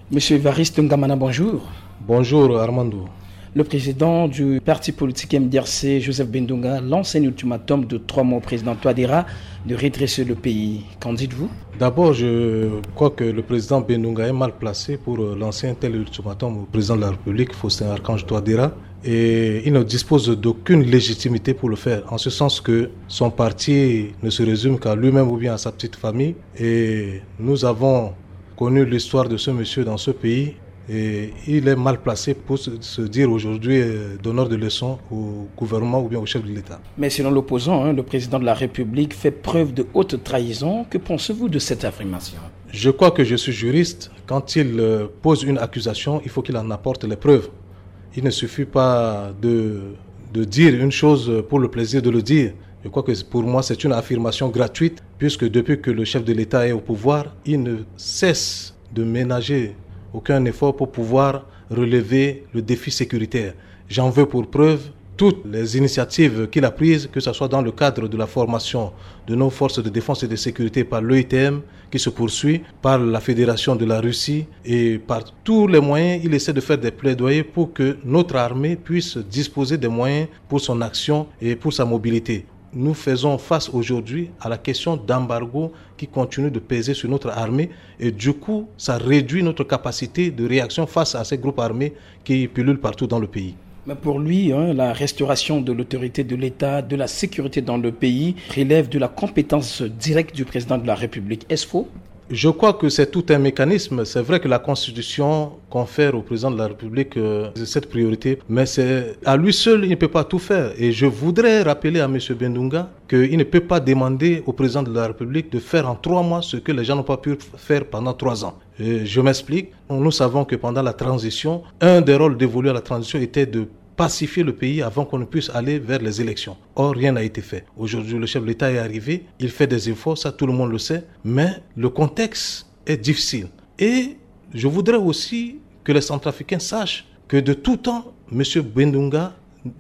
Monsieur Evariste Ngamana, bonjour. Bonjour Armando. Le président du parti politique MDRC, Joseph Bendunga, lance un ultimatum de 3 mois au président Touadéra de redresser le pays. Qu'en dites-vous? D'abord, je crois que le président Bendunga est mal placé pour lancer un tel ultimatum au président de la République, Faustin Archange Touadéra, et il ne dispose d'aucune légitimité pour le faire, en ce sens que son parti ne se résume qu'à lui-même ou bien à sa petite famille, et nous avons connu l'histoire de ce monsieur dans ce pays. Et il est mal placé pour se dire aujourd'hui donneur de leçons au gouvernement ou bien au chef de l'État. Mais selon l'opposant, le président de la République fait preuve de haute trahison. Que pensez-vous de cette affirmation? Je crois que je suis juriste. Quand il pose une accusation, il faut qu'il en apporte les preuves. Il ne suffit pas de dire une chose pour le plaisir de le dire. Je crois que pour moi, c'est une affirmation gratuite, puisque depuis que le chef de l'État est au pouvoir, il ne cesse de ménager aucun effort pour pouvoir relever le défi sécuritaire. J'en veux pour preuve toutes les initiatives qu'il a prises, que ce soit dans le cadre de la formation de nos forces de défense et de sécurité par l'EITM, qui se poursuit, par la Fédération de la Russie, et par tous les moyens, il essaie de faire des plaidoyers pour que notre armée puisse disposer des moyens pour son action et pour sa mobilité. Nous faisons face aujourd'hui à la question d'embargo qui continue de peser sur notre armée et du coup, ça réduit notre capacité de réaction face à ces groupes armés qui pullulent partout dans le pays. Mais pour lui, la restauration de l'autorité de l'État, de la sécurité dans le pays relève de la compétence directe du président de la République. Est-ce faux? Je crois que c'est tout un mécanisme. C'est vrai que la Constitution confère au président de la République cette priorité, mais c'est à lui seul, il ne peut pas tout faire. Et je voudrais rappeler à M. Bendunga qu'il ne peut pas demander au président de la République de faire en 3 mois ce que les gens n'ont pas pu faire pendant 3 ans. Je m'explique. Nous savons que pendant la transition, un des rôles dévolus à la transition était de pacifier le pays avant qu'on ne puisse aller vers les élections. Or, rien n'a été fait. Aujourd'hui, le chef de l'État est arrivé, il fait des efforts, ça tout le monde le sait, mais le contexte est difficile. Et je voudrais aussi que les Centrafricains sachent que de tout temps, M. Bendunga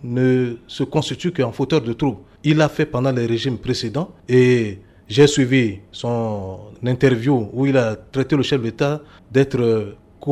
ne se constitue qu'un fauteur de troubles. Il l'a fait pendant les régimes précédents et j'ai suivi son interview où il a traité le chef de l'État d'être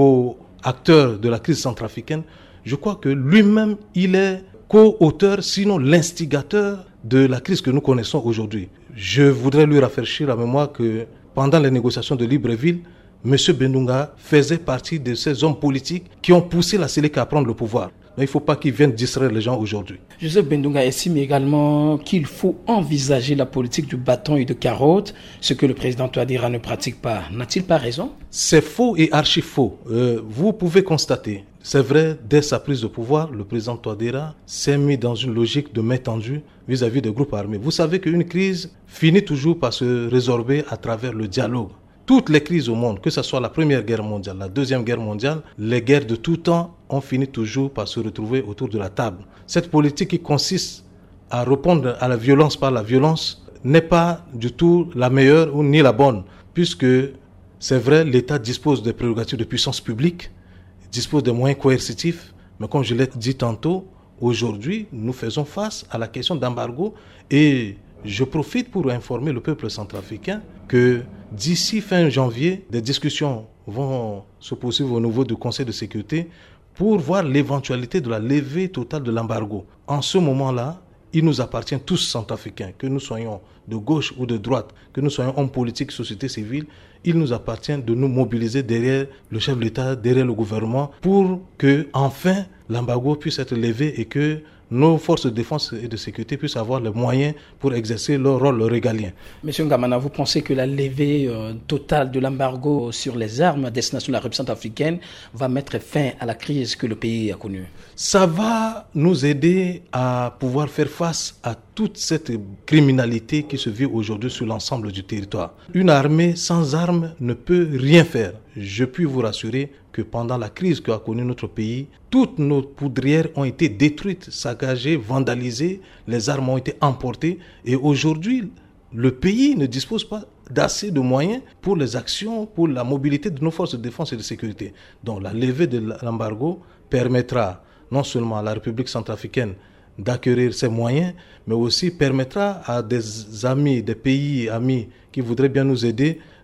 co-acteur de la crise centrafricaine. Je crois que lui-même, il est co-auteur, sinon l'instigateur de la crise que nous connaissons aujourd'hui. Je voudrais lui rafraîchir la mémoire que pendant les négociations de Libreville, M. Bendunga faisait partie de ces hommes politiques qui ont poussé la Séléka à prendre le pouvoir. Mais il ne faut pas qu'ils viennent distraire les gens aujourd'hui. Joseph Bendunga estime également qu'il faut envisager la politique du bâton et de carotte, ce que le président Touadéra ne pratique pas. N'a-t-il pas raison? C'est faux et archi faux. Vous pouvez constater, c'est vrai, dès sa prise de pouvoir, le président Touadéra s'est mis dans une logique de main tendue vis-à-vis des groupes armés. Vous savez qu'une crise finit toujours par se résorber à travers le dialogue. Toutes les crises au monde, que ce soit la Première Guerre mondiale, la Deuxième Guerre mondiale, les guerres de tout temps ont fini toujours par se retrouver autour de la table. Cette politique qui consiste à répondre à la violence par la violence n'est pas du tout la meilleure ou ni la bonne, puisque c'est vrai, l'État dispose des prérogatives de puissance publique, dispose des moyens coercitifs, mais comme je l'ai dit tantôt, aujourd'hui, nous faisons face à la question d'embargo et je profite pour informer le peuple centrafricain que d'ici fin janvier, des discussions vont se poursuivre au niveau du Conseil de sécurité pour voir l'éventualité de la levée totale de l'embargo. En ce moment-là, il nous appartient tous centrafricains, que nous soyons de gauche ou de droite, que nous soyons hommes politiques, société civile, il nous appartient de nous mobiliser derrière le chef de l'État, derrière le gouvernement, pour que enfin l'embargo puisse être levé et que nos forces de défense et de sécurité puissent avoir les moyens pour exercer leur rôle régalien. Monsieur Ngamana, vous pensez que la levée totale de l'embargo sur les armes à destination de la République centrafricaine va mettre fin à la crise que le pays a connue? Ça va nous aider à pouvoir faire face à toute cette criminalité qui se vit aujourd'hui sur l'ensemble du territoire. Une armée sans armes ne peut rien faire. Je puis vous rassurer que pendant la crise qu'a connue notre pays, toutes nos poudrières ont été détruites, saccagées, vandalisées, les armes ont été emportées et aujourd'hui, le pays ne dispose pas d'assez de moyens pour les actions, pour la mobilité de nos forces de défense et de sécurité. Donc la levée de l'embargo permettra non seulement à la République centrafricaine d'acquérir ces moyens, mais aussi permettra à des amis, des pays amis qui voudraient bien nous aider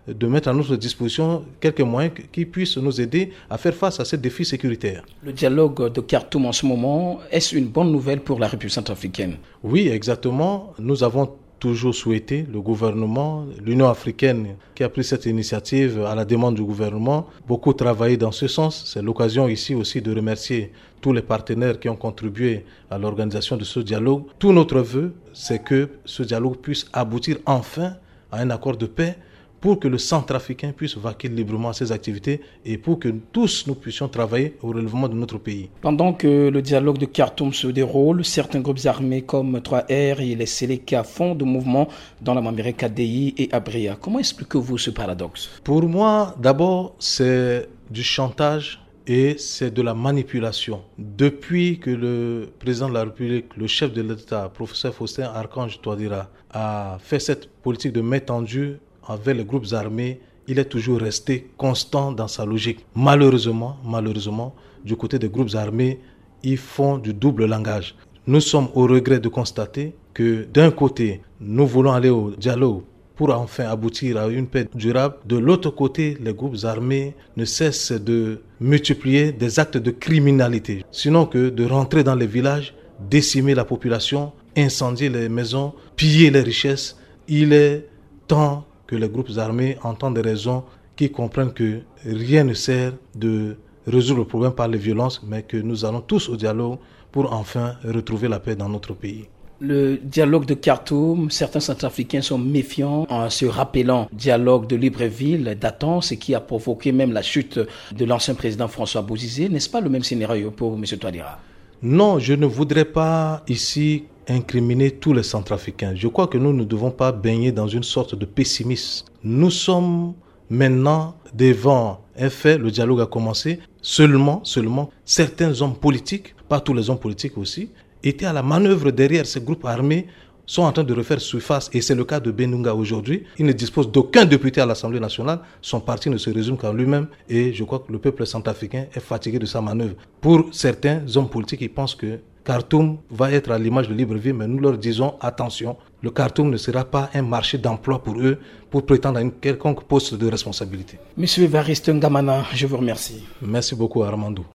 de mettre à notre disposition quelques moyens qui puissent nous aider à faire face à ces défis sécuritaires. Le dialogue de Khartoum en ce moment, est-ce une bonne nouvelle pour la République centrafricaine? Oui, exactement. Nous avons toujours souhaité, le gouvernement, l'Union africaine qui a pris cette initiative à la demande du gouvernement, beaucoup travaillé dans ce sens. C'est l'occasion ici aussi de remercier tous les partenaires qui ont contribué à l'organisation de ce dialogue. Tout notre vœu, c'est que ce dialogue puisse aboutir enfin à un accord de paix pour que le Centrafricain puisse vaquer librement à ses activités et pour que tous nous puissions travailler au relèvement de notre pays. Pendant que le dialogue de Khartoum se déroule, certains groupes armés comme 3R et les Séléka font de mouvements dans la Mambéré KDI et Abrea. Comment expliquez-vous ce paradoxe? Pour moi, d'abord, c'est du chantage et c'est de la manipulation. Depuis que le président de la République, le chef de l'État, professeur Faustin Archange Touadéra, a fait cette politique de main tendue avec les groupes armés, il est toujours resté constant dans sa logique. Malheureusement, du côté des groupes armés, ils font du double langage. Nous sommes au regret de constater que d'un côté, nous voulons aller au dialogue pour enfin aboutir à une paix durable. De l'autre côté, les groupes armés ne cessent de multiplier des actes de criminalité, sinon que de rentrer dans les villages, décimer la population, incendier les maisons, piller les richesses. Il est temps que les groupes armés entendent des raisons qui comprennent que rien ne sert de résoudre le problème par les violences, mais que nous allons tous au dialogue pour enfin retrouver la paix dans notre pays. Le dialogue de Khartoum, certains Centrafricains sont méfiants en se rappelant dialogue de Libreville datant, ce qui a provoqué même la chute de l'ancien président François Bozizé. N'est-ce pas le même scénario pour M. Touadéra? Non, je ne voudrais pas ici incriminer tous les Centrafricains. Je crois que nous ne devons pas baigner dans une sorte de pessimisme. Nous sommes maintenant devant un fait, le dialogue a commencé. Seulement, certains hommes politiques, pas tous les hommes politiques aussi, étaient à la manœuvre derrière ces groupes armés, sont en train de refaire surface, et c'est le cas de Benunga aujourd'hui. Il ne dispose d'aucun député à l'Assemblée nationale, son parti ne se résume qu'à lui-même, et je crois que le peuple centrafricain est fatigué de sa manœuvre. Pour certains hommes politiques, ils pensent que Khartoum va être à l'image de Libreville, mais nous leur disons attention, le Khartoum ne sera pas un marché d'emploi pour eux, pour prétendre à une quelconque poste de responsabilité. Monsieur Evariste Ngamana, je vous remercie. Merci beaucoup Armando.